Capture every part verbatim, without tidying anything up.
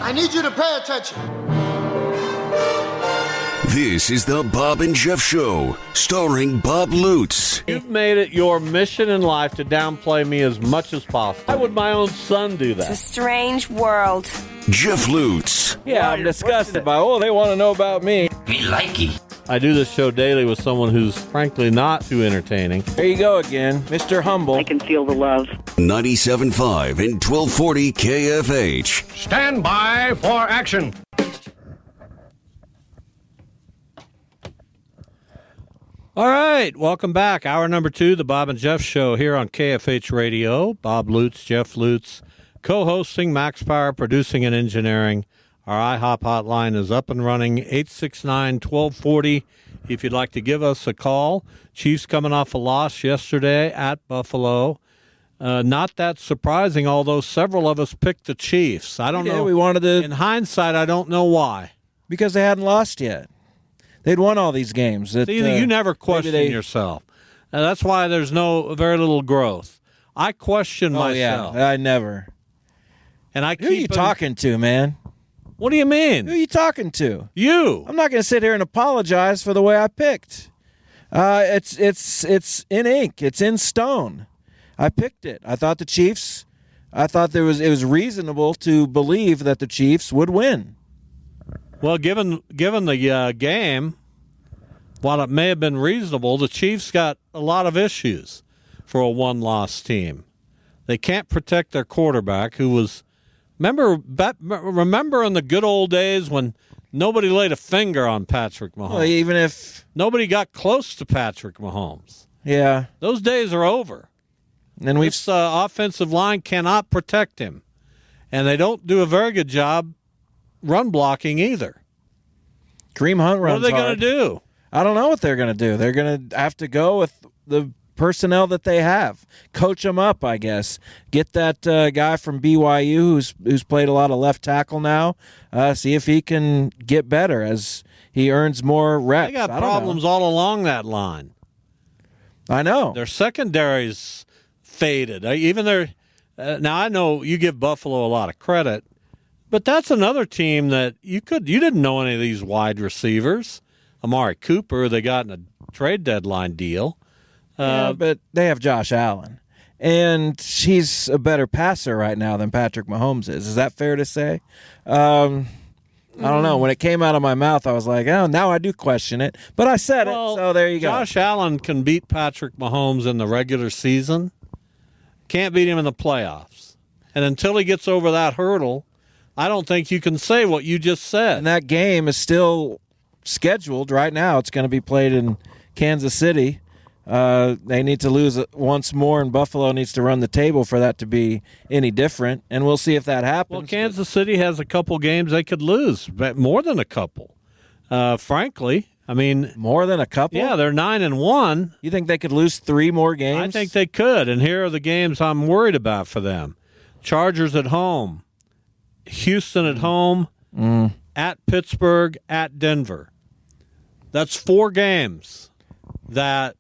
I need you to pay attention. This is the Bob and Jeff Show, starring Bob Lutz. You've made it your mission in life to downplay me as much as possible. Why would my own son do that? It's a strange world. Jeff Lutz. Yeah, I'm disgusted by, oh, they want to know about me. Me likey. I do this show daily with someone who's frankly not too entertaining. There you go again, Mister Humble. I can feel the love. ninety-seven point five and twelve forty K F H. Stand by for action. All right, welcome back. Hour number two, the Bob and Jeff Show here on K F H Radio. Bob Lutz, Jeff Lutz, co-hosting, Max Power, producing and engineering. Our iHop hotline is up and running, eight six nine, one two four zero. If you'd like to give us a call. Chiefs coming off a loss yesterday at Buffalo. Uh, not that surprising, although several of us picked the Chiefs. I don't We did. know. We wanted to, In hindsight, I don't know why. because they hadn't lost yet. They'd won all these games. That, See, uh, you never question they- yourself. And that's why there's no very little growth. I question Oh, myself. yeah, I never. And I Who are you keep talking to, man? What do you Who are mean? you talking to? You. I'm not going to sit here and apologize for the way I picked. Uh, it's it's it's in ink. It's in stone. I picked it. I thought the Chiefs. I thought there was it was reasonable to believe that the Chiefs would win. Well, given given the uh, game, while it may have been reasonable, the Chiefs got a lot of issues for a one-loss team. They can't protect their quarterback, who was remember remember in the good old days when nobody laid a finger on Patrick Mahomes. Well, even if Nobody got close to Patrick Mahomes. yeah, Those days are over. and we've This uh, offensive line cannot protect him, and they don't do a very good job run blocking either. Kareem Hunt runs What are they going hard. to do? I don't know what they're going to do. They're going to have to go with the personnel that they have. Coach them up, I guess. Get that uh, guy from B Y U who's who's played a lot of left tackle now. Uh, see if he can get better as he earns more reps. They got I don't know. problems all along that line. I know. Their secondary's faded. Uh, Even their uh, now, I know you give Buffalo a lot of credit, but that's another team that you could you didn't know any of these wide receivers. Amari Cooper, they got in a trade deadline deal. Yeah, Uh, but they have Josh Allen, and he's a better passer right now than Patrick Mahomes is. Is that fair to say? Um, I don't know. When it came out of my mouth, I was like, oh, now I do question it. But I said well, it, so there you go. Josh Allen can beat Patrick Mahomes in the regular season. Can't beat him in the playoffs. And until he gets over that hurdle, I don't think you can say what you just said. And that game is still scheduled right now. It's going to be played in Kansas City. Uh, they need to lose it once more, and Buffalo needs to run the table for that to be any different. And we'll see if that happens. Well, Kansas City has a couple games they could lose, but more than a couple. Uh, frankly, I mean, more than a couple. yeah, they're nine and one. You think they could lose three more games? I think they could, and here are the games I'm worried about for them: Chargers at home, Houston at home, Mm. at Pittsburgh, at Denver. That's four games that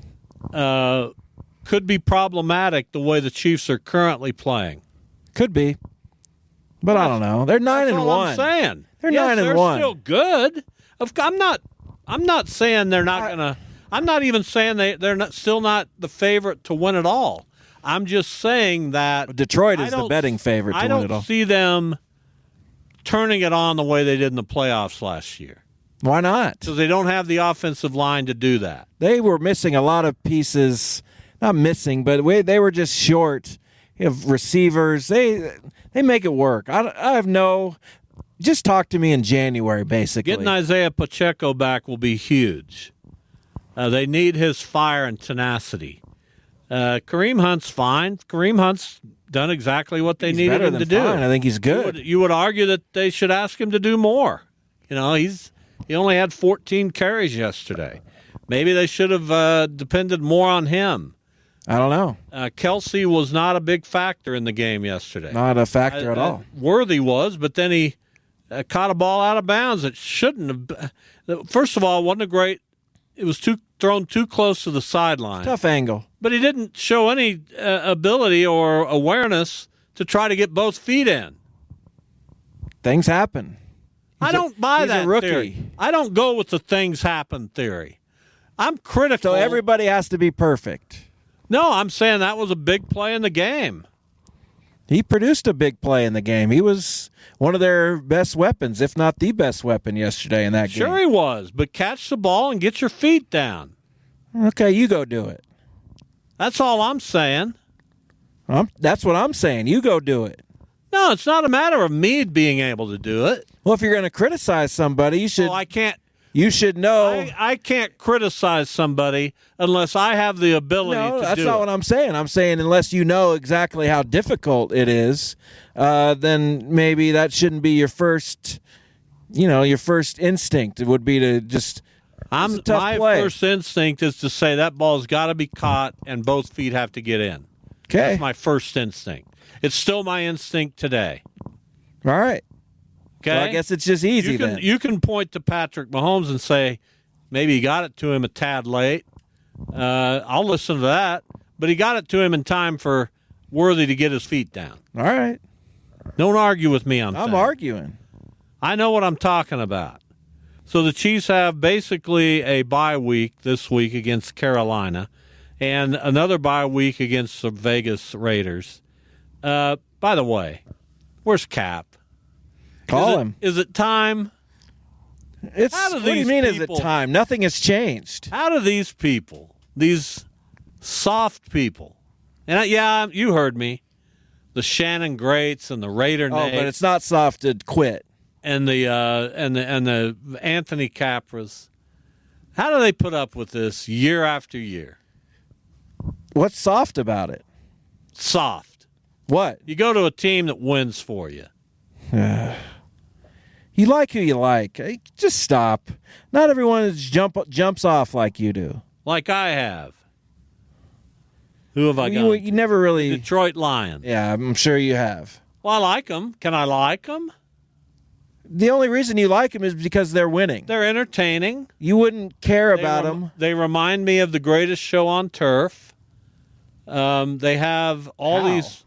uh, could be problematic the way the Chiefs are currently playing. Could be, but I don't know. They're nine That's and all one. I'm saying They're Yes, nine and they're one. Still good. Of- I'm not. I'm not saying they're not I- gonna. I'm not even saying they they're not, still not the favorite to win it all. I'm just saying that Detroit I is the don't- betting favorite to I win don't it all. see them turning it on the way they did in the playoffs last year Why not? because they don't have the offensive line to do that. They were missing a lot of pieces. Not missing, but we, they were just short. You have receivers. They they make it work. I, I have no. Just talk to me in January, basically. Getting Isaiah Pacheco back will be huge. Uh, they need his fire and tenacity. Uh, Kareem Hunt's fine. Kareem Hunt's done exactly what they He's needed better him than to do. fine. I think he's You good. would, you would argue that they should ask him to do more. You know, he's he only had fourteen carries yesterday. Maybe they should have uh, depended more on him. I don't know. Uh, Kelsey was not a big factor in the game yesterday. Not a factor Uh, at all. Worthy was, but then he uh, caught a ball out of bounds. It shouldn't have. Been. First of all, it wasn't a great. It was too thrown too close to the sideline. Tough angle. But he didn't show any uh, ability or awareness to try to get both feet in. Things happen. I He's a- don't buy he's a that rookie. theory. I don't go with the things happen theory. I'm critical. So everybody has to be perfect. No, I'm saying that was a big play in the game. He produced a big play in the game. He was one of their best weapons, if not the best weapon yesterday in that game. Sure he was, but catch the ball and get your feet down. Okay, you go do it. That's all I'm saying. I'm, that's what I'm saying. You go do it. No, it's not a matter of me being able to do it. Well, if you're going to criticize somebody, you should Well, I can't. you should know. I, I can't criticize somebody unless I have the ability No, to that's do not it. what I'm saying. I'm saying unless you know exactly how difficult it is, uh, then maybe that shouldn't be your first, you know, your first instinct. It would be to just. I'm, it's a tough my play. first instinct is to say that ball's got to be caught and both feet have to get in. Okay. That's my first instinct. It's still my instinct today. All right. Okay. Well, I guess it's just easy you can then. you can point to Patrick Mahomes and say maybe he got it to him a tad late. Uh, I'll listen to that, but he got it to him in time for Worthy to get his feet down. All right. Don't argue with me on. I'm things. arguing. I know what I'm talking about. So the Chiefs have basically a bye week this week against Carolina, and another bye week against the Vegas Raiders. Uh, by the way, where's Cap? Call is it, him. Is it time? It's How do what do you these mean? people- Is it time? Nothing has changed. How do these people, these soft people, and I, yeah, you heard me, the Shannon Greats and the Raider Oh, Nates but it's not soft to quit. and the uh, and the and the Anthony Capras, how do they put up with this year after year? What's soft about it? Soft. What? You go to a team that wins for you. You like who you like. Hey, just stop. Not everyone is jump jumps off like you do. Like I have. Who have I got? You, you never really. Detroit Lions. Yeah, I'm sure you have. Well, I like them. Can I like them? The only reason you like them is because they're winning. They're entertaining. You wouldn't care about they them. rem- They remind me of the greatest show on turf. Um, they have all How? these.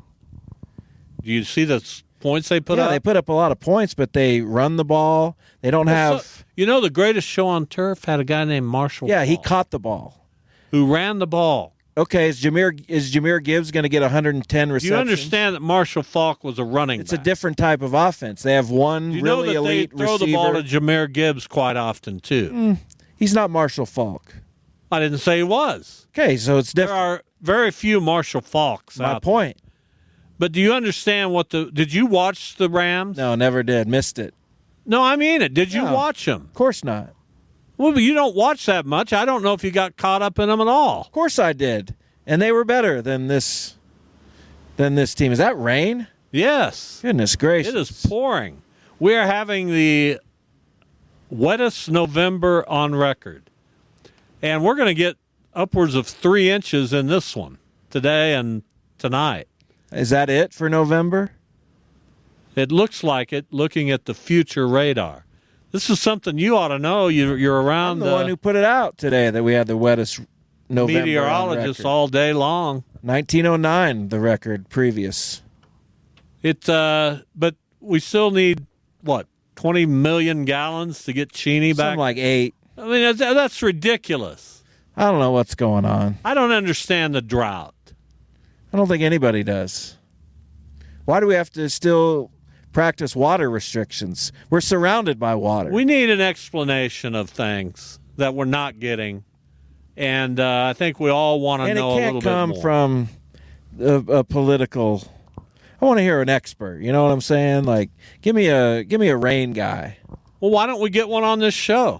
Do you see the s- points they put yeah, up? they put up a lot of points, but they run the ball. They don't Well, have. so- you know, the greatest show on turf had a guy named Marshall. yeah, he Falk, caught the ball. who ran the ball. Okay, is Jameer is Jameer Gibbs going to get one hundred ten Do receptions? you understand that Marshall Falk was a running It's a back? different type of offense. They have one Do you know really that they elite throw receiver. the ball to Jameer Gibbs quite often too? He's not Marshall Falk. I didn't say he was. Okay, so it's There different. are very few Marshall Falks My out there. point. But do you understand what the? Did you watch the Rams? No, never did. Missed it. No, I mean it. Did you No. watch them? Of course not. Well, but you don't watch that much. I don't know if you got caught up in them at all. Of course I did. And they were better than this than this team. Is that rain? Yes, Goodness gracious. it is pouring. We are having the wettest November on record, and we're going to get upwards of three inches in this one today and tonight. Is that it for November? It looks like it, looking at the future radar. This is something you ought to know. You're, you're around I'm the one who put it out today that we had the wettest November on meteorologists record. all day long. nineteen oh nine, the record previous. It, uh, but we still need what twenty million gallons to get Cheney back. Something like eight. I mean, that's, that's ridiculous. I don't know what's going on. I don't understand the drought. I don't think anybody does. Why do we have to still practice water restrictions? We're surrounded by water. We need an explanation of things that we're not getting, and uh, I think we all want to and it know a can't little come bit more. from a, a political. I want to hear an expert. You know what I'm saying? Like, give me a give me a rain guy. Well, why don't we get one on this show?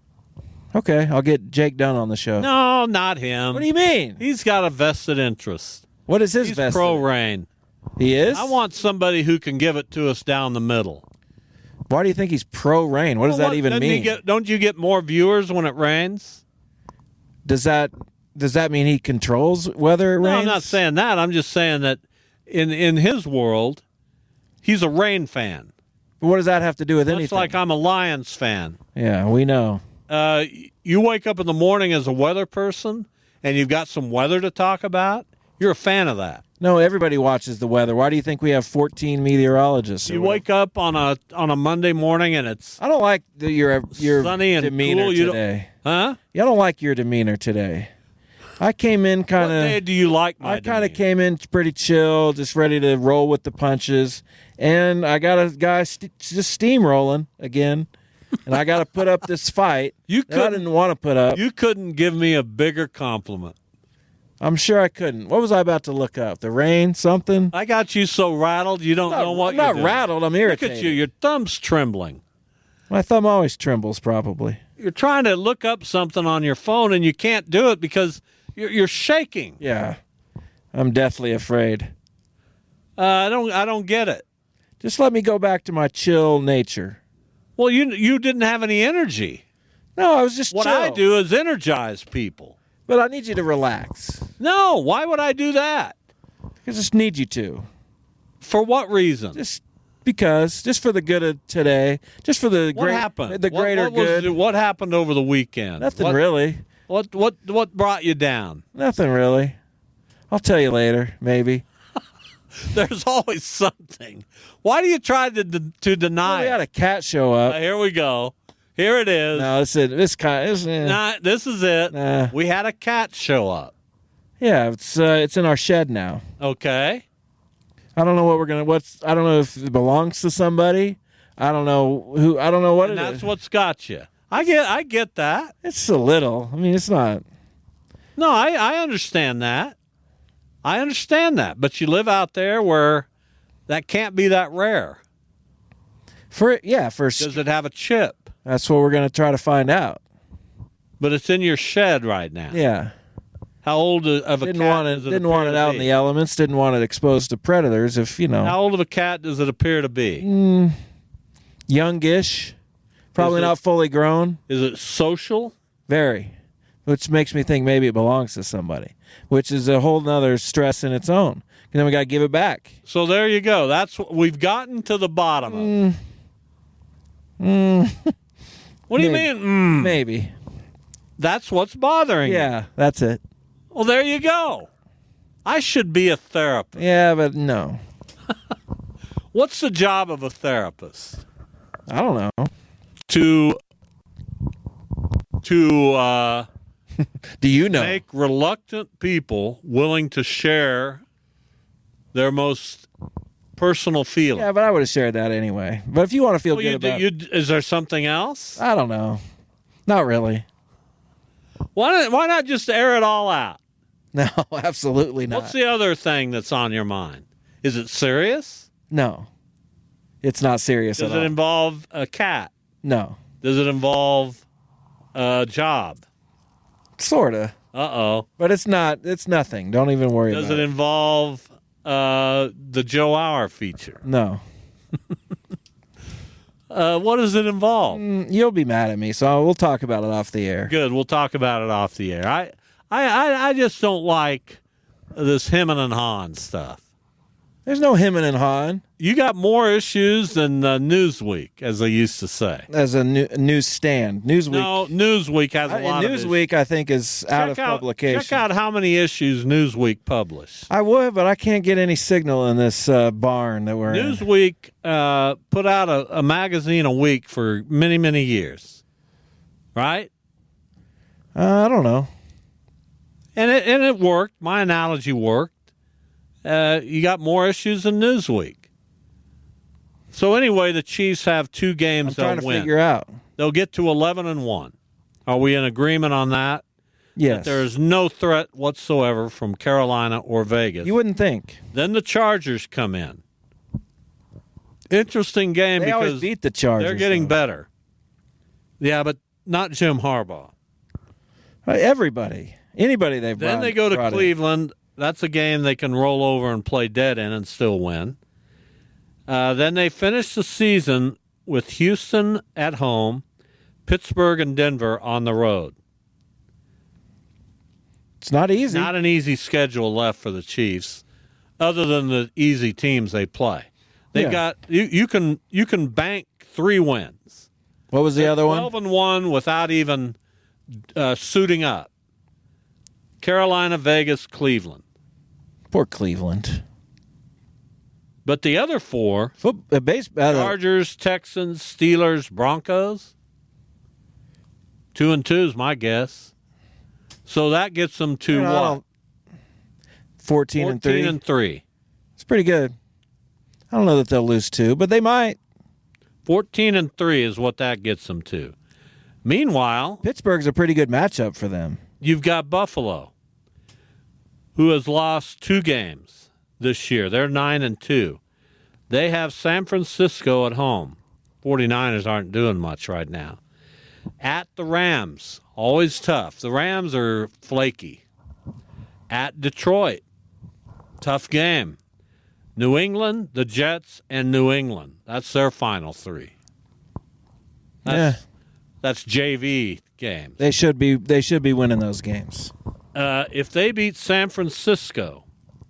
Okay, I'll get Jake Dunn on the show. No, not him. What do you mean? He's got a vested interest. What is his He's best? pro rain. He is. I want somebody who can give it to us down the middle. Why do you think he's pro rain? What does Well, that even doesn't he mean? get- don't you get more viewers when it rains? Does that does that mean he controls whether it No, rains? I'm not saying that. I'm just saying that in in his world, he's a rain fan. What does that have to do with Much anything? like I'm a Lions fan. yeah, we know. Uh, you wake up in the morning as a weather person, and you've got some weather to talk about. You're a fan of that. No, everybody watches the weather. Why do you think we have fourteen meteorologists? or You whatever? wake up on a on a Monday morning and it's I don't like the, your your sunny and demeanor cool. You don't- today. huh? I don't like your demeanor today. I came in What kind day of. do you like my I kind of demeanor? came in pretty chill, just ready to roll with the punches, and I got a guy st- just steamrolling again, and I got to put up this fight. You that I couldn't- didn't want to put up. You couldn't give me a bigger compliment. I'm sure I couldn't. What was I about to look up? The rain, something? I got you so rattled you don't I'm know what I'm you're not doing. rattled. I'm Look irritated. at you. Your thumb's trembling. My thumb always trembles, probably. You're trying to look up something on your phone and you can't do it because you're, you're shaking. Yeah, I'm deathly afraid. Uh, I don't. I don't get it. Just let me go back to my chill nature. Well, you you didn't have any energy. No, I was just What chill. I do is energize people. But I need you to relax. No, why would I do that? I just need you to. For what reason? Just because. Just for the good of today. Just for the What great, happened? the What- greater what was good. it- what happened over the weekend? Nothing what, really. What what what brought you down? Nothing really. I'll tell you later, maybe. There's always something. Why do you try to de- to deny We had it? a cat show Uh, up. here we go. Here it is. No, this is this kind. This, eh. Nah, this is it. Nah. We had a cat show up. Yeah, it's uh, it's in our shed now. Okay. I don't know what we're gonna. What's I don't know if it belongs to somebody. I don't know who. I don't know what And it that's is. what's got you. I get I get that. It's a little. I mean, it's not. No, I, I understand that. I understand that. But you live out there where that can't be that rare. For yeah, for Does it have a chip? that's what we're gonna try to find out. But it's in your shed right now. Yeah, How old of a didn't cat want it. does it Didn't appear want it to out be? in the elements. Didn't want it exposed to predators. If you know, How old of a cat does it appear to be? Mm. youngish, probably Is it- not fully grown. Is it social? Very, which makes me think maybe it belongs to somebody, which is a whole nother stress in its own. And then we got to give it back. So there you go. That's what we've gotten to the bottom of. it. What do you Maybe. mean? Mm, Maybe. that's what's bothering you. Yeah, that's it. Well, there you go. I should be a therapist. Yeah, but no, What's the job of a therapist? I don't know. To to uh, Do you know? make reluctant people willing to share their most personal feelings. Yeah, but I would have shared that anyway. But if you want to feel Well, good you, about, you, is there something else? I don't know. Not really. Why not, why not just air it all out? No, absolutely not. What's the other thing that's on your mind? Is it serious? No, it's not serious Does at it all. involve a cat? No, Does it involve a job? sorta. Uh-oh. But it's not. It's nothing. Don't even worry Does about it it. involve uh, the Joe Hour feature? No, Uh, what does it involve? Mm, you'll be mad at me, so we'll talk about it off the air. Good. We'll talk about it off the air. I, I, I, I just don't like this hemming and hawing stuff. There's no hemming and hawing. You got more issues than uh, Newsweek, as they used to say. As a new, newsstand, Newsweek. No, Newsweek has a I- lot of issues. Newsweek, I think, is out Check of out, publication. Check out how many issues Newsweek published. I would, but I can't get any signal in this uh, barn that we're in. Newsweek uh, put out a, a magazine a week for many, many years, right? Uh, I don't know. And it and it worked. My analogy worked. Uh, you got more issues than Newsweek. So anyway, the Chiefs have two games I'm trying they'll to win. figure out. They'll get to eleven and one. Are we in agreement on that? Yes. There is no threat whatsoever from Carolina or Vegas. You wouldn't think. Then the Chargers come in. Interesting game They because always beat the Chargers. they're getting though. better. Yeah, but not Jim Harbaugh. Uh, Everybody. Anybody they've Then brought- they go to brought in. Cleveland. That's a game they can roll over and play dead in and still win. Uh, then they finish the season with Houston at home, Pittsburgh and Denver on the road. It's not easy. Not an easy schedule left for the Chiefs, other than the easy teams they play. They've Yeah. got you, you can you can bank three wins. What was the other one? Twelve and one without even uh, suiting up. Carolina, Vegas, Cleveland. Poor Cleveland. But the other four, Foot, uh, base, uh, Chargers, Texans, Steelers, Broncos, two and two is my guess. So that gets them to you know, what? fourteen, and three. fourteen and three. It's pretty good. I don't know that they'll lose two, but they might. fourteen and three is what that gets them to. Meanwhile, Pittsburgh's a pretty good matchup for them. you've got Buffalo, who has lost two games this year. They're nine and two. They have San Francisco at home. 49ers aren't doing much right now. At the Rams, always tough. The Rams are flaky. At Detroit, tough game. New England, the Jets, and New England. That's their final three. That's, yeah, that's J V games. they should be. They should be winning those games. Uh, if they beat San Francisco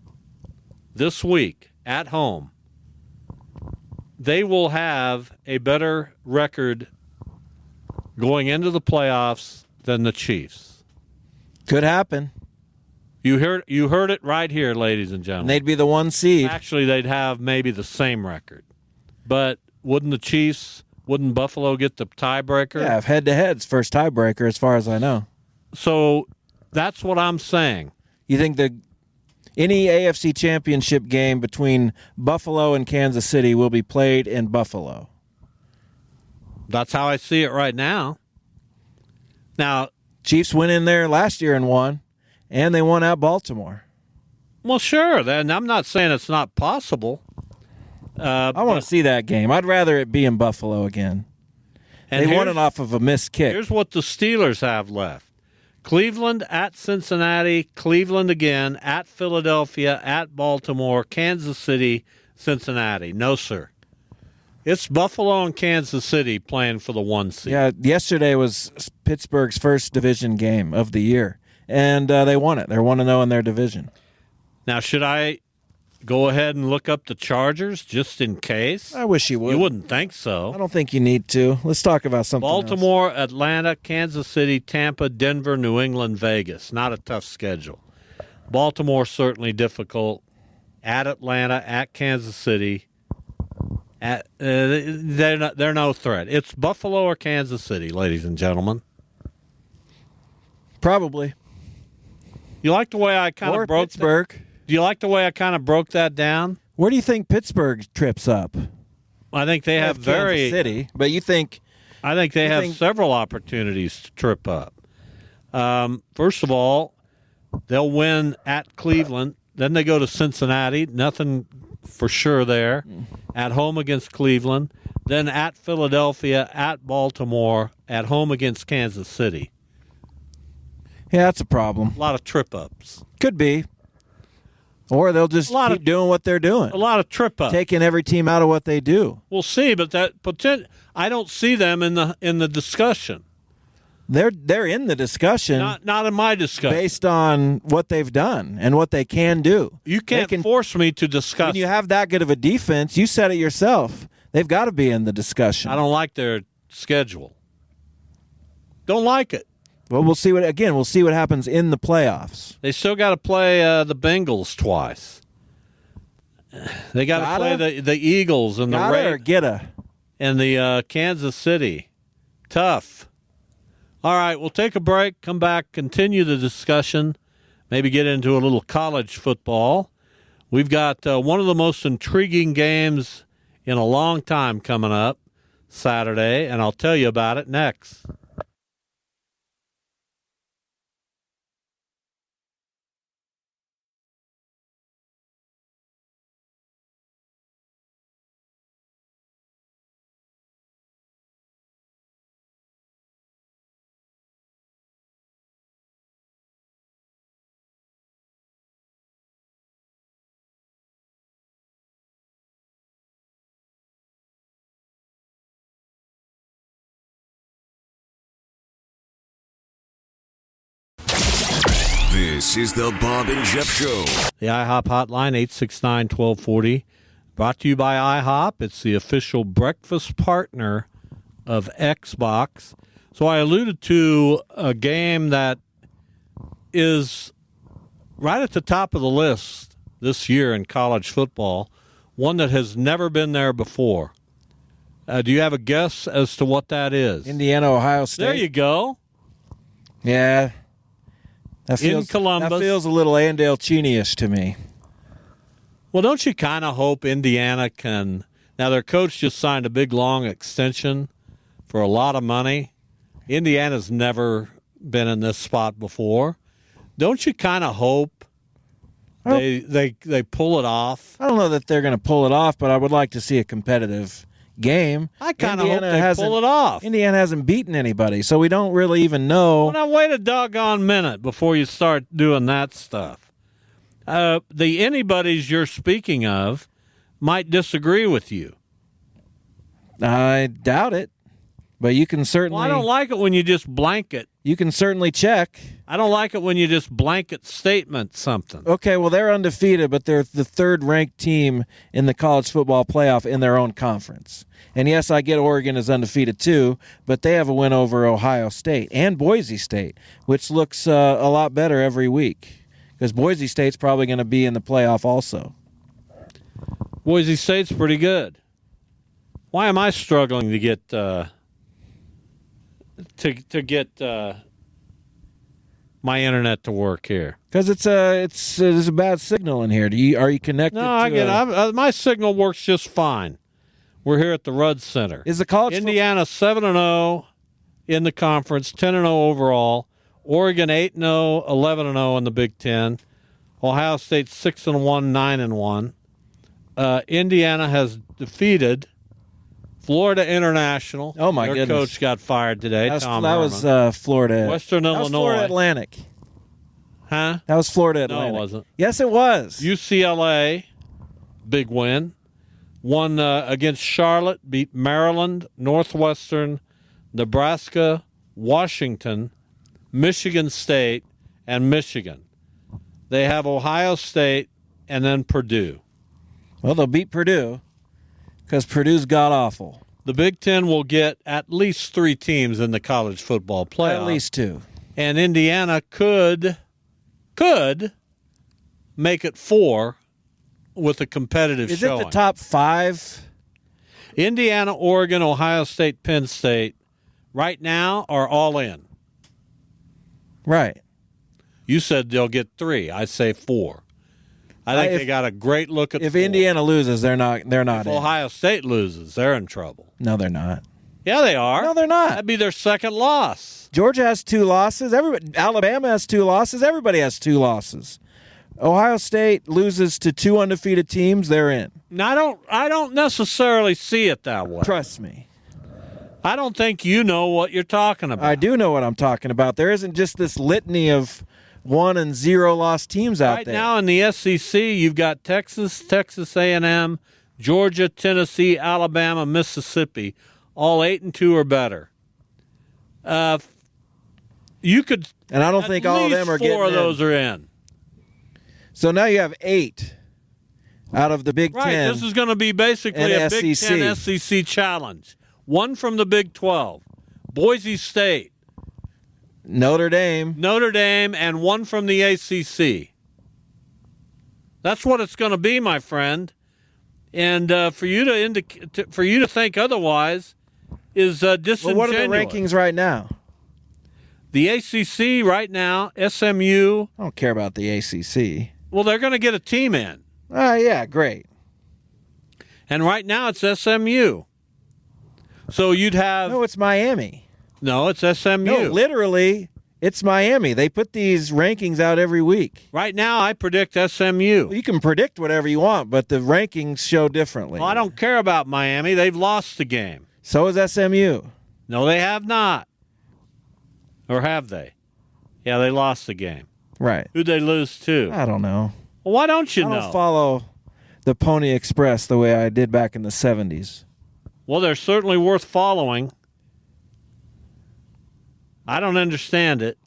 this week at home, they will have a better record going into the playoffs than the Chiefs. Could happen. You heard you heard it right here, ladies and And gentlemen. they'd be the one seed. Actually, they'd have maybe the same record. But wouldn't the Chiefs, wouldn't Buffalo get the tiebreaker? Yeah, if head to head's first tiebreaker, as far as I know. So that's what I'm saying. You think the any A F C championship game between Buffalo and Kansas City will be played in Buffalo? That's how I see it right now. Now, Chiefs went in there last year and won, and they won at Baltimore. well, sure. Then I'm not saying it's not possible. Uh, I want to see that game. I'd rather it be in Buffalo again. and They won here's- it off of a missed kick. Here's what the Steelers have left. Cleveland at Cincinnati, Cleveland again, at Philadelphia, at Baltimore, Kansas City, Cincinnati. No, sir. It's Buffalo and Kansas City playing for the one seed. Yeah, yesterday was Pittsburgh's first division game of the year, and uh, they won it. They're one and oh in their division. Now, should I go ahead and look up the Chargers just in case? I wish you would. You wouldn't think I so. don't think you need to. Let's talk about something else. Baltimore, Atlanta, Kansas City, Tampa, Denver, New England, Vegas. Not a tough schedule. Baltimore certainly difficult. At Atlanta, at Kansas City. At, uh, they're not, they're no threat. It's Buffalo or Kansas City, ladies and gentlemen. Probably. You like the way I kind Or of broke Pittsburgh. That? Do you like the way I kind of broke that down? Where do you think Pittsburgh trips up? I think they, They have, have very. Kansas City, but you think I think they You have think- several opportunities to trip up. Um, first of all, they'll win at Cleveland. Then they go to Cincinnati. Nothing for sure there. At home against Cleveland. Then at Philadelphia, at Baltimore, at home against Kansas City. yeah, that's a problem. A lot of trip ups. Could be. Or they'll just A lot keep of- doing what they're doing, A lot of trip ups. taking every team out of what they do. We'll see, but that potent- I don't see them in the in the discussion. They're they're in the discussion Not not in my discussion. based on what they've done and what they can do. You can't They can- force me to discuss. When you have that good of a defense, you said it yourself. They've got to be in the discussion. I don't like their schedule. Don't like it. Well, we'll see what again. We'll see what happens in the playoffs. They still got to play uh, the Bengals twice. They got to Gotta? play the the Eagles and the Gotta or Ra- getta? and the uh, Kansas City. Tough. All right, we'll take a break. Come back, continue the discussion. Maybe get into a little college football. We've got uh, one of the most intriguing games in a long time coming up Saturday, and I'll tell you about it next. This is the Bob and Jeff Show. The IHOP hotline, eight six nine, one two four zero. Brought to you by IHOP. It's the official breakfast partner of Xbox. So I alluded to a game that is right at the top of the list this year in college football, one that has never been there before. Uh, do you have a guess as to what that is? Indiana, Ohio State. There you go. Yeah. That feels, in Columbus. That feels a little Andale Cheney-ish to me. Well, don't you kind of hope Indiana can – now their coach just signed a big, long extension for a lot of money. Indiana's never been in this spot before. Don't you kind of hope they, they they pull it off? I don't know that they're going to pull it off, but I would like to see a competitive game. I kind of hope they pull it off. Indiana hasn't beaten anybody, so we don't really even know. Well, now wait a doggone minute before you start doing that stuff. Uh, the anybody's you're speaking of might disagree with you. I doubt it, but you can certainly. Well, I don't like it when you just blanket. You can certainly check. I don't like it when you just blanket statement something. Okay, well, they're undefeated, but they're the third-ranked team in the college football playoff in their own conference. And yes, I get Oregon is undefeated too, but they have a win over Ohio State and Boise State, which looks uh, a lot better every week because Boise State's probably going to be in the playoff also. Boise State's pretty good. Why am I struggling to get uh, to to get uh, my internet to work here? Because it's a it's uh, there's a bad signal in here. Do you are you connected? No, I to get. a, I'm, uh, my signal works just fine. We're here at the Rudd Center. Is the college Indiana seven and zero in the conference, ten and zero overall. Oregon eight and zero, eleven and zero in the Big Ten. Ohio State six and one, nine and one. Uh, Indiana has defeated Florida International. Oh my Their goodness! coach got fired today. That was, Tom that was uh, Florida. Western that Illinois. was Florida Atlantic. Huh? That was Florida No, Atlantic. it wasn't. Yes, it was. U C L A, big win. Won uh, against Charlotte, beat Maryland, Northwestern, Nebraska, Washington, Michigan State, and Michigan. They have Ohio State and then Purdue. Well, they'll beat Purdue because Purdue's god-awful. The Big Ten will get at least three teams in the college football playoff. At least two. And Indiana could, could make it four with a competitive Is showing. it the top five? Indiana, Oregon, Ohio State, Penn State, right now are all in. Right. You said they'll get three. I say four. I think if, they got a great look at If four. Indiana loses, they're not. They're not. If in. Ohio State loses, they're in trouble. No, they're not. Yeah, they are. No, they're not. That'd be their second loss. Georgia has two losses. Everybody, Alabama has two losses. Everybody has two losses. Ohio State loses to two undefeated teams. They're in. Now, I don't. I don't necessarily see it that way. Trust me. I don't think you know what you're talking about. I do know what I'm talking about. There isn't just this litany of one and zero loss teams out right there. now in the S E C, you've got Texas, Texas A and M, Georgia, Tennessee, Alabama, Mississippi, all eight and two or better. Uh, you could, and I don't at think all of least them are four getting of those in. are in. So now you have eight out of the Big Right, Ten. this is going to be basically and a S E C. Big Ten S E C challenge. One from the Big twelve, Boise State, Notre Dame. Notre Dame, and one from the A C C. That's what it's going to be, my friend. And uh, for you to, indic- to for you to think otherwise is uh, disingenuous. Well, what are the rankings right now? The A C C right now, S M U. I don't care about the A C C. Well, they're going to get a team in. Oh, yeah, great. And right now it's S M U. So you'd have... No, it's Miami. No, it's S M U. No, literally, it's Miami. They put these rankings out every week. Right now I predict S M U. Well, you can predict whatever you want, but the rankings show differently. Well, I don't care about Miami. They've lost the game. So is S M U. No, they have not. Or have they? Yeah, they lost the game. Right. Who'd they lose to? I don't know. Well, why don't you I know? don't follow the Pony Express the way I did back in the seventies. Well, they're certainly worth following. I don't understand it.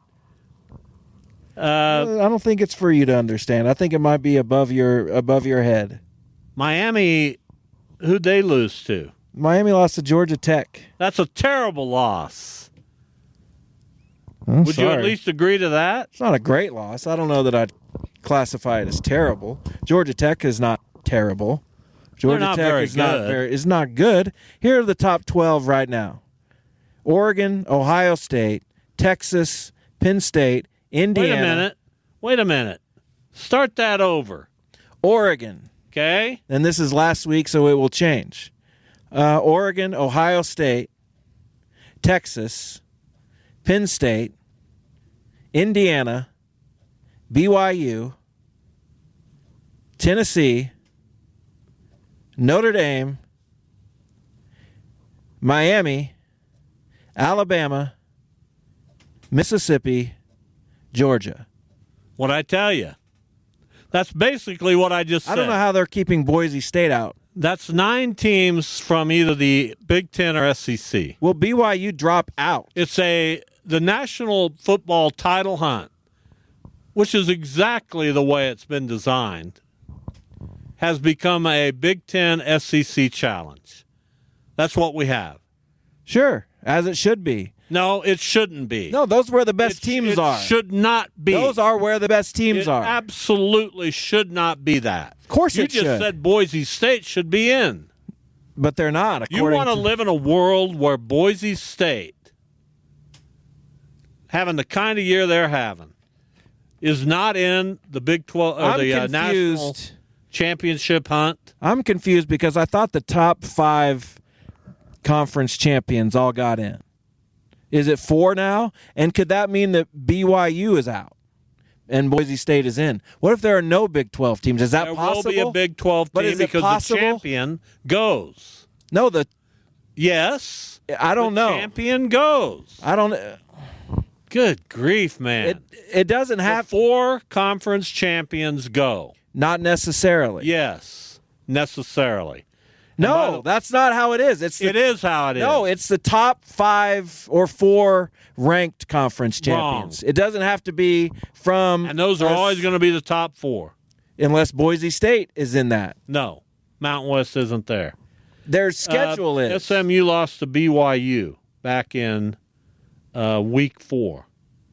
Uh, I don't think it's for you to understand. I think it might be above your above your head. Miami, who'd they lose to? Miami lost to Georgia Tech. That's a terrible loss. I'm Would you sorry. at least agree to that? It's not a great loss. I don't know that I'd classify it as terrible. Georgia Tech is not terrible. Georgia not Tech very is not good. very is not good. Here are the top twelve right now: Oregon, Ohio State, Texas, Penn State, Indiana. Wait a minute. Wait a minute. Start that over. Oregon. Okay? And this is last week, so it will change. Uh, Oregon, Ohio State, Texas, Penn State, Indiana, B Y U, Tennessee, Notre Dame, Miami, Alabama, Mississippi, Georgia. What'd I tell you? That's basically what I just said. I don't know how they're keeping Boise State out. That's nine teams from either the Big Ten or S E C. Will B Y U drop out? It's a the National Football Title hunt, which is exactly the way it's been designed, has become a Big Ten S E C challenge. That's what we have. Sure, as it should be. No, it shouldn't be. No, those where the best It- teams it are. should not be. Those are where the best teams It are. absolutely should not be that. Of course you it just should. said Boise State should be in. But they're not. You according want to to live in a world where Boise State, having the kind of year they're having, is not in the Big twelve or I'm the uh, national confused. championship hunt. I'm confused because I thought the top five conference champions all got in. Is it four now? And could that mean that B Y U is out and Boise State is in? What if there are no Big twelve teams? Is that There possible? will be a Big twelve But team is it because possible? the champion goes. No, the Yes. I don't the know. champion goes. I don't. Good grief, man. It it doesn't the have four conference champions go. not necessarily. Yes, necessarily. No, by the- that's not how it is. It's the, It is how it is. No, it's the top five or four ranked conference Wrong. champions. It doesn't have to be from. And those are us- always going to be the top four. unless Boise State is in that. No, Mountain West isn't there. Their schedule Uh, is. S M U lost to B Y U back in uh, week four,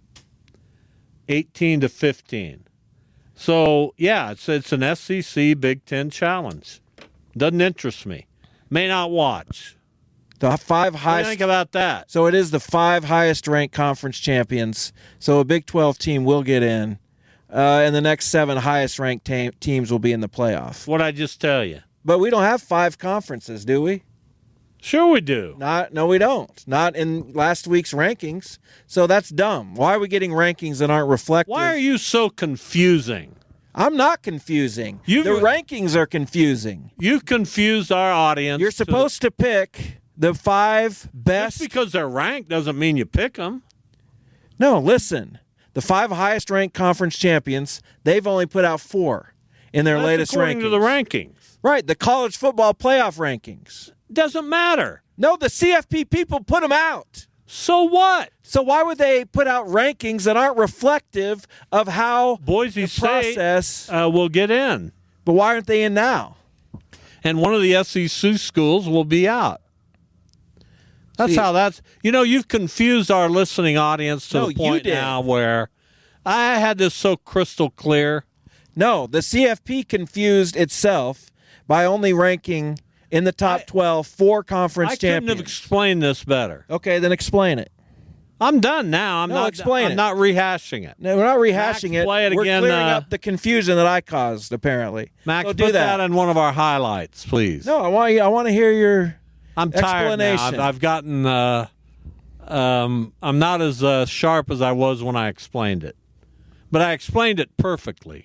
eighteen to fifteen. So yeah, it's it's an S E C Big Ten challenge. Doesn't interest me. May not watch. The five What do you highest. think about that? So it is the five highest ranked conference champions. So a Big twelve team will get in, uh, and the next seven highest ranked ta- teams will be in the playoff. What I just tell you? But we don't have five conferences, do we? Sure, we do. Not. No, we don't. Not in last week's rankings. So that's dumb. Why are we getting rankings that aren't reflective? Why are you so confusing? I'm not confusing. You- the rankings are confusing. You've confused our audience. You're to- supposed to pick the five best. Just because they're ranked doesn't mean you pick them. No, listen. The five highest ranked conference champions, they've only put out four in their That's latest according rankings. to the rankings. Right, the college football playoff rankings. Doesn't matter. No, the C F P people put them out. So what? So why would they put out rankings that aren't reflective of how Boise the State process? uh, will get in, But why aren't they in now? and one of the S E C schools will be out. That's See- how that's. You know, you've confused our listening audience to No, the you point did. now where I had this so crystal clear. No, the C F P confused itself by only ranking in the top I- twelve four conference I couldn't have champions. explained this better. Okay, then explain it. I'm done now. I'm No, not. explain I'm it. not rehashing it. No, we're not rehashing Max, it. play it We're again, clearing uh, up the confusion that I caused, apparently. Max, so do put that. that in one of our highlights, please. No, I want you. I want to hear your. I'm tired now. I've, explanation. I've gotten. Uh, um, I'm not as uh, sharp as I was when I explained it, but I explained it perfectly.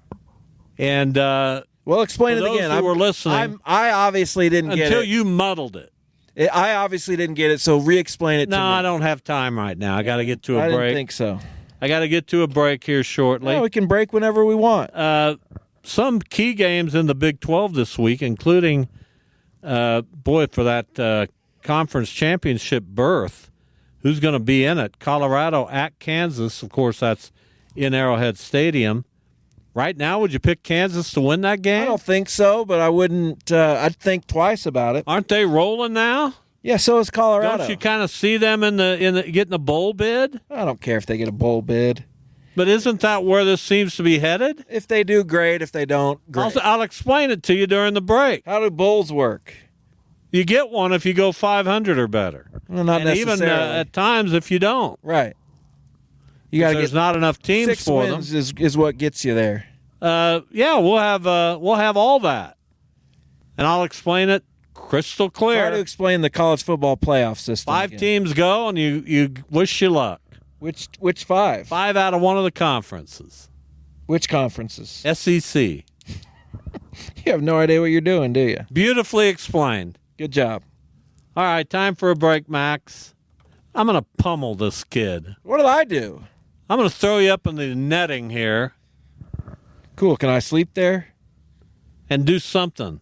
And uh, Well, explain For it those again. who I'm, were listening- I'm, I obviously didn't get until it. you muddled it. It- I obviously didn't get it. So re-explain it No, to me. I don't have time right now. I got to get to a I didn't break. think so. I got to get to a break here shortly. No, we can break whenever we want. Uh, some key games in the Big twelve this week, including, uh, boy, for that uh, conference championship berth, who's going to be in it? Colorado at Kansas. Of course, that's in Arrowhead Stadium. Right now, would you pick Kansas to win that I game? don't think so, but I wouldn't. Uh, I'd think twice about it. Aren't they rolling now? Yeah, so is Colorado. Don't you kind of see them in the in the getting a bowl bid? I don't care if they get a bowl bid. But isn't that where this seems to be headed? If they do, great. If they don't, great. I'll, I'll explain it to you during the break. How do bowls work? You get one if you go five hundred or better. Well, not and necessarily. even uh, at times if you don't. Right. You got to There's get not enough teams six for wins them. Is is what gets you there. Uh, yeah, we'll have uh, we'll have all that, and I'll explain it crystal clear. Try to explain the college football playoff system. Five again. teams go, and you you wish you luck. Which which five? Five out of one of the conferences. Which conferences? S E C. You have no idea what you're doing, do you? Beautifully explained. Good job. All right, time for a break, Max. I'm going to pummel this kid. What did I do? I'm going to throw you up in the netting here Cool. Can I sleep there? and do something.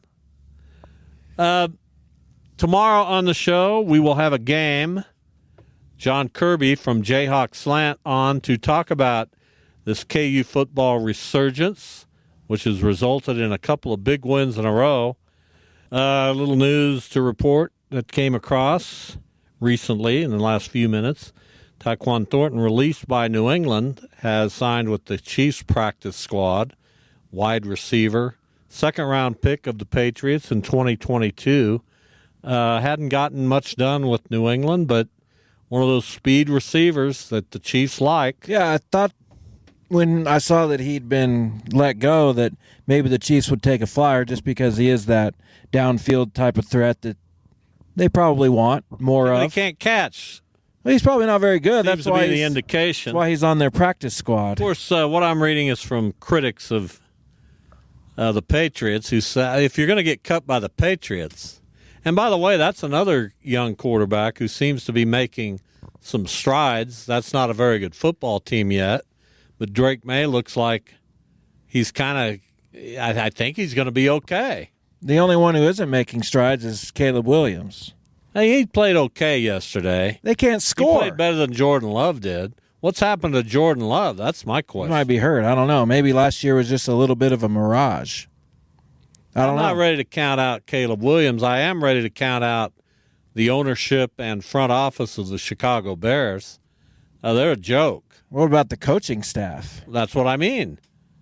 Uh, tomorrow on the show, we will have a game. John Kirby from Jayhawk Slant on to talk about this K U football resurgence, which has resulted in a couple of big wins in a row. A uh, little news to report that came across recently in the last few minutes. Tyquan Thornton, released by New England, has signed with the Chiefs practice squad, wide receiver, second-round pick of the Patriots in twenty twenty-two. Uh, hadn't gotten much done with New England, but one of those speed receivers that the Chiefs like. Yeah, I thought when I saw that he'd been let go that maybe the Chiefs would take a flyer just because he is that downfield type of threat that they probably want more They of. can't catch. Well, he's probably not very good. Seems That's to why be the he's, indication. that's why he's on their practice squad. Of course, uh, what I'm reading is from critics of uh, the Patriots who say if you're going to get cut by the Patriots, and by the way, that's another young quarterback who seems to be making some strides. That's not a very good football team yet, but Drake May looks like he's kind of, I, I think he's going to be okay. The only one who isn't making strides is Caleb Williams. Hey, he played okay yesterday. They can't He score. played better than Jordan Love did. What's happened to Jordan Love? That's my He question. might be hurt. I don't know. Maybe last year was just a little bit of a mirage. I don't I'm know. not ready to count out Caleb Williams. I am ready to count out the ownership and front office of the Chicago Bears. Uh, they're a joke. What about the coaching staff? That's what I mean.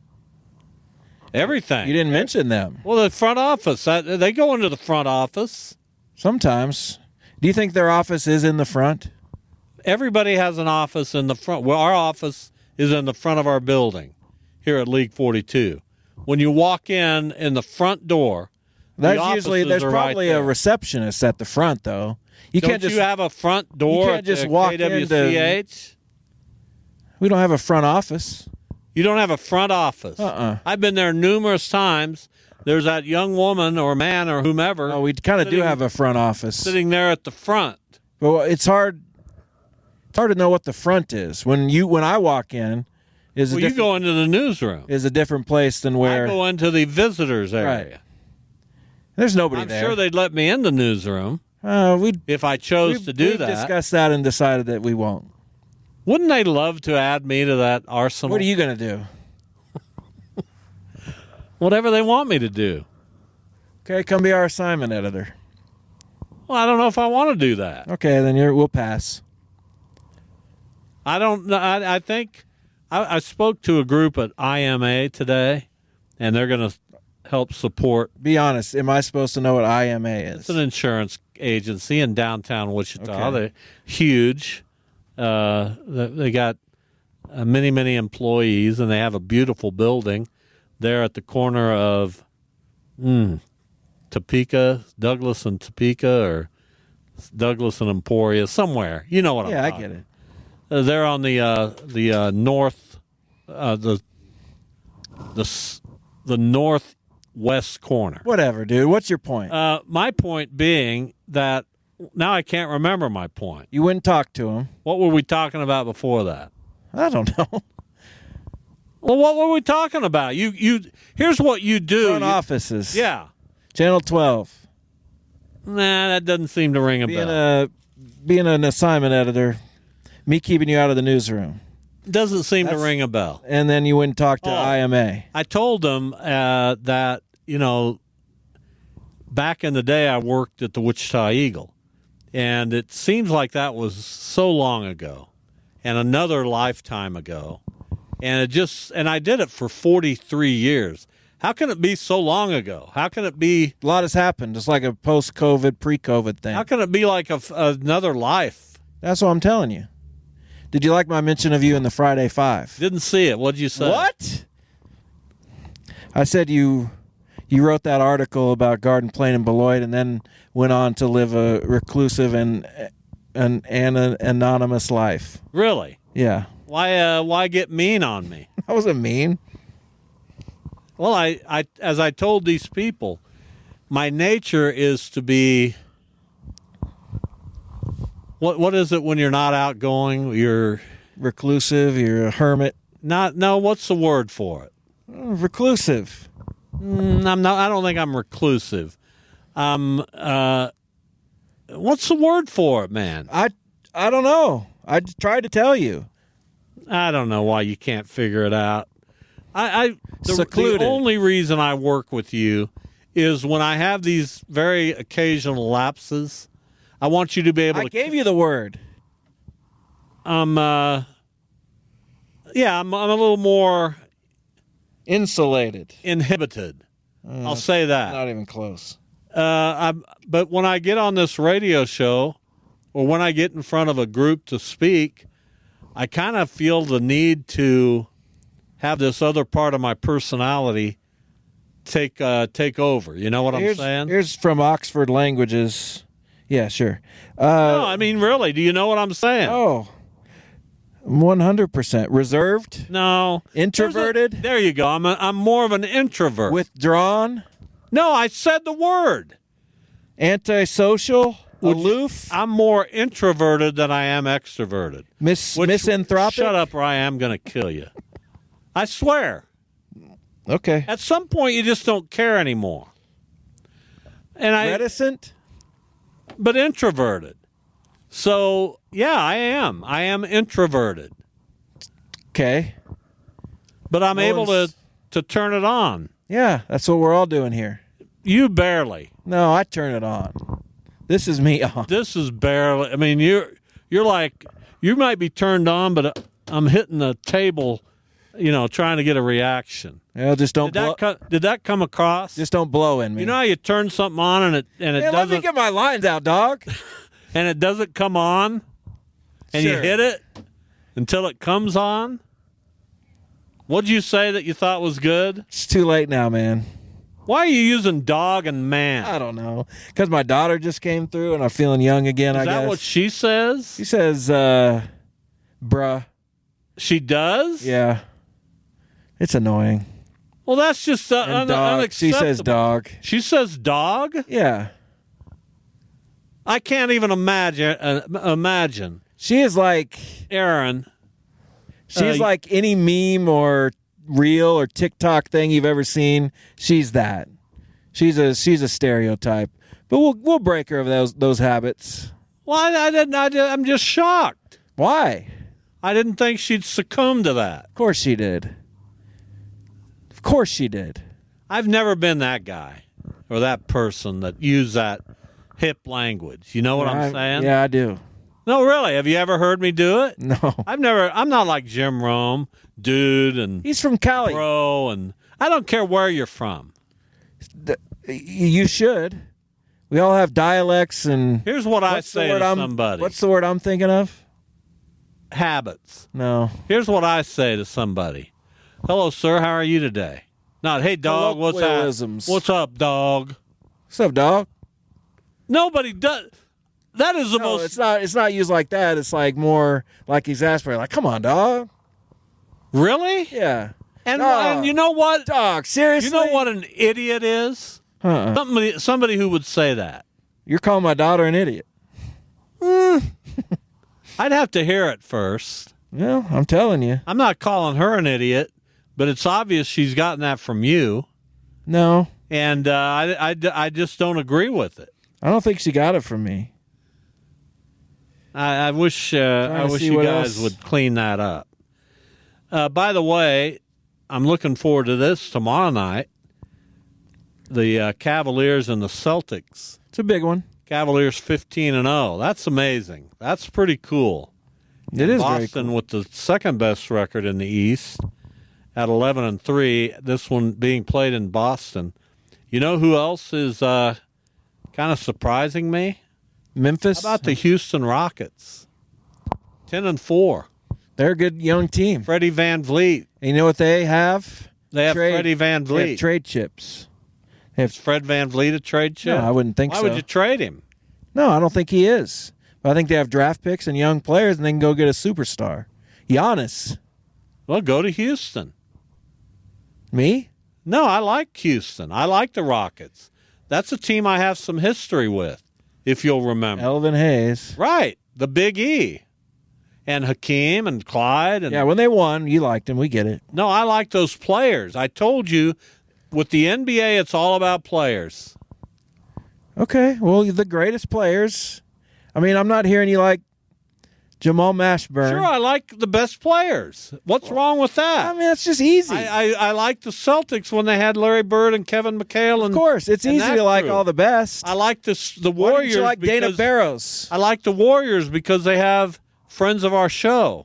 Everything. You didn't mention them. Well, the front office. I, they go into the front office. Sometimes. Do you think their office is in the front? Everybody has an office in the front. Well, our office is in the front of our building here at League forty-two. When you walk in in the front door, That's the usually offices there's are right probably a there. receptionist at the front though. You Don't can't just you have a front door can't at just the walk K W C H? we don't have a front office. You don't have a front office. Uh-uh. I've been there numerous times. There's that young woman or man or whomever Oh, we kind of do Sitting- have a front office. sitting there at the front. But it's hard it's hard to know what the front is. When you when I walk in is a Well, you different go into the newsroom. is a different place than where I go into the visitors area. Right. There's nobody I'm there. sure they'd let me in the newsroom uh, we if I chose we've, to do we've that. discussed that and decided that we won't. Wouldn't they love to add me to that arsenal? What are you going to do? Whatever they want me to do. Okay, come be our assignment editor. Well, I don't know if I want to do that. Okay, then you're, we'll pass. I don't know. I, I think I, I spoke to a group at I M A today, and they're going to help support. Be honest. Am I supposed to know what I M A is? It's an insurance agency in downtown Wichita. Okay. They're huge. Uh, they they got uh, many, many employees, and they have a beautiful building there at the corner of mm, Topeka, Douglas and Topeka, or Douglas and Emporia, somewhere. You know what I'm yeah, I talking get it. Uh, they're on the uh, the uh, north, uh, the the s- the northwest corner. Whatever, dude. What's your point? Uh, my point being that now I can't remember my point. you wouldn't talk to him. What were we talking about before that? I don't know. Well, what were we talking about? You you here's what you do. Front You- offices. Yeah. Channel twelve. Nah, that doesn't seem to ring a Being bell. a being an assignment editor, me keeping you out of the newsroom, Doesn't seem to That's- ring a bell. and then you wouldn't talk to Oh. I M A. I told them uh, that, you know, back in the day I worked at the Wichita Eagle, And it seems like that was so long ago and another lifetime ago. And it just, and I did it for forty-three years. How can it be so long ago? How can it be? A lot has happened. It's like a post-COVID, pre-COVID thing. How can it be like a, another life? That's what I'm telling you. Did you like my mention of you in the Friday Five? Didn't see it. What'd you say? What? I said you you wrote that article about Garden Plain and Beloit and then went on to live a reclusive and an, an anonymous life. Really? Yeah. Why uh, why get mean on me? That wasn't mean. Well, I, I as I told these people, my nature is to be what what is it when you're not outgoing? You're reclusive, you're a hermit. Not no, what's the word for it? Uh, reclusive. Mm, I'm not I don't think I'm reclusive. Um uh what's the word for it, man? I I don't know. I tried to tell you. I don't know why you can't figure it out. I, I the, Secluded. the only reason I work with you is when I have these very occasional lapses. I want you to be able I to. gave you the word. I'm, uh, yeah, I'm, I'm a little more Insulated. inhibited. I'll say that. Not even close. Uh, I'm, but when I get on this radio show, or when I get in front of a group to speak, I kind of feel the need to have this other part of my personality take uh, take over. You know what here's, I'm saying? Here's from Oxford Languages. Yeah, sure. Uh, No, I mean, really, do you know what I'm saying? oh, one hundred percent. Reserved? No. Introverted? There's a- there you go. I'm, a, I'm more of an introvert. Withdrawn? no, I said the word. Antisocial? Would you- Aloof? I'm more introverted than I am extroverted. Mis- Which- misanthropic? Shut up or I am going to kill you. I swear. Okay. At some point, you just don't care anymore. And I, Reticent? but introverted. So, yeah, I am. I am introverted. Okay. But I'm No able to, one's- to turn it on. Yeah, that's what we're all doing here. You barely. No, I turn it on. This is me on. This is barely. I mean, you're you're like you might be turned on, but uh, I'm hitting the table, you know, trying to get a reaction. Well, just don't Did blow. that co- did that come across? Just don't blow in me. You know how you turn something on and it and it hey, let me doesn't get my lines out, dog. and it doesn't come on, and you Sure. hit it until it comes on. What'd you say that you thought was good? It's too late now, man. Why are you using dog and man? I don't know. Because my daughter just came through and I'm feeling young again, Is I that guess. what she says? She says, uh, bruh. She does? Yeah. It's annoying. Well, that's just uh, And un- dog. She unacceptable. says dog. She says dog? Yeah. I can't even imagine. Uh, imagine, She is like, Aaron. she's Uh, like any meme or reel or TikTok thing you've ever seen. She's that. She's a she's a stereotype. But we'll we'll break her of those those habits. Well, I, I didn't. I, did- I'm just shocked. Why? I didn't think she'd succumb to that. Of course she did. Of course she did. I've never been that guy or that person that used that hip language. You know what I- I'm saying? Yeah, I do. No, really. Have you ever heard me do it? No. I've never. I'm not like Jim Rome, dude, and He's from Cali. bro, and I don't care where you're from. The- you should. We all have dialects and Here's what I what's the say word to I'm- somebody: What's the word I'm thinking of? habits. No. Here's what I say to somebody: "Hello, sir. How are you today?" Not, "Hey, dog. What's up? Colloquialisms. What's up, dog?" What's up, dog? Nobody does. That is the No, most. it's not. It's not used like that. It's like more like exasperated. Like, come on, dog. Really? Yeah, And, Dog. and you know what? dog. Seriously, You know what an idiot is? Uh-uh. Somebody, somebody who would say that. You're calling my daughter an idiot. I'd have to hear it first. Well, I'm telling you. I'm not calling her an idiot, but it's obvious she's gotten that from you, No, and uh, I, I, I just don't agree with it. I don't think she got it from me. I, I wish uh, I to wish see you what guys else- would clean that up. Uh, by the way, I'm looking forward to this tomorrow night. The uh, Cavaliers and the Celtics It's a big one. Cavaliers fifteen and oh. That's amazing. That's pretty cool. It And is Boston very cool. with the second best record in the East at eleven and three. This one being played in Boston. You know who else is uh, kind of surprising me? Memphis. How about the Houston Rockets? ten and four. They're a good young team. Freddie Van Vliet. And you know what they have? They have Trade- Freddie Van They have Vliet. trade chips. Is Fred Van Vliet a trade chip? No, I wouldn't think Why so. would you trade him? No, I don't think he is. But I think they have draft picks and young players, and they can go get a superstar. Giannis. Well, go to Houston. Me? No, I like Houston. I like the Rockets. That's a team I have some history with, if you'll remember. Elvin Hayes. Right, the Big E. And Hakeem and Clyde. And Yeah, when they won, you liked him. We get it. No, I like those players. I told you, with the N B A, it's all about players. Okay, well, the greatest players. I mean, I'm not hearing you like Jamal Mashburn. Sure, I like the best players. What's wrong with I that? mean, that's just easy. I, I, I like the Celtics when they had Larry Bird and Kevin McHale. And, of course, it's and easy that to like crew. all the best. I like this, the Why Warriors. didn't you like Dana because- Barros? I like the Warriors because they have friends of our show.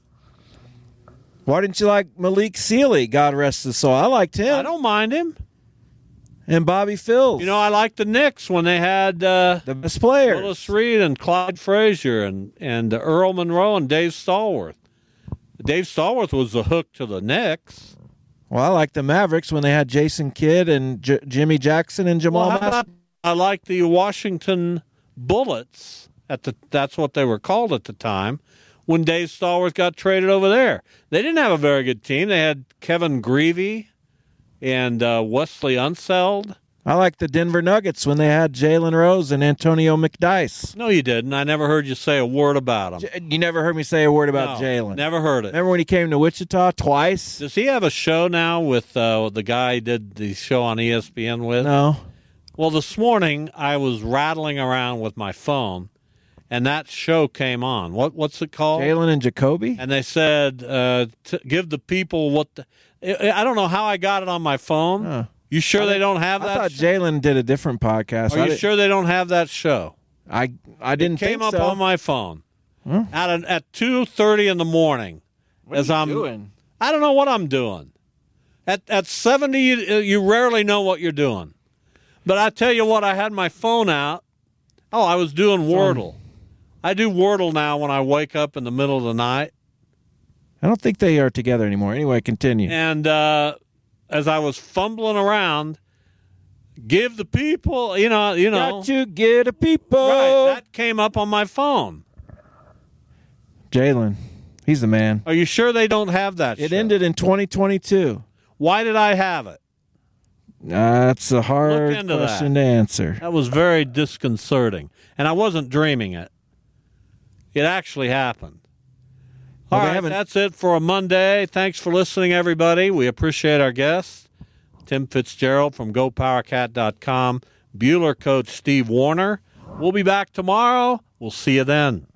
Why didn't you like Malik Sealy? God rest his soul. I liked him. I don't mind him. And Bobby Phil. You know, I like the Knicks when they had uh, the best players. Willis Reed and Clyde Frazier and, and uh, Earl Monroe and Dave Stallworth. Dave Stallworth was the hook to the Knicks. Well, I like the Mavericks when they had Jason Kidd and J- Jimmy Jackson and Jamal Well, how Mashburn. about- I like the Washington Bullets. At the That's what they were called at the time when Dave Stallworth got traded over there. They didn't have a very good team. They had Kevin Greavy and uh, Wesley Unseld. I like the Denver Nuggets when they had Jalen Rose and Antonio McDyess. No, you didn't. I never heard you say a word about him. J- You never heard me say a word about No, Jalen. Never heard it. Remember when he came to Wichita twice? Does he have a show now with uh, the guy who did the show on E S P N with? No. Well, this morning I was rattling around with my phone, and that show came on. What What's it called? Jalen and Jacoby? And they said, uh, t- give the people what the... I I don't know how I got it on my phone. Huh. You sure they don't have I that? thought sh- Jalen did a different podcast. Are I you did- sure they don't have that show? I I didn't Came think up so. on my phone Huh? at an, at two thirty in the morning. What as are you I'm doing? I don't know what I'm doing. At at seventy, you, you rarely know what you're doing. But I tell you what, I had my phone out. Oh, I was doing Wordle. I do Wordle now when I wake up in the middle of the night. I don't think they are together anymore. Anyway, continue. And uh, as I was fumbling around, give the people, you know, you know, Got to get a people. right? That came up on my phone. Jalen, he's the man. Are you sure they don't have that? It show? ended in twenty twenty-two. Why did I have it? That's a hard Look into question that. to answer. That was very disconcerting, and I wasn't dreaming it. It actually happened. Well, All they right, haven't- that's it for a Monday. Thanks for listening, everybody. We appreciate our guests, Tim Fitzgerald from Go Power Cat dot com, Bueller coach Steve Warner. We'll be back tomorrow. We'll see you then.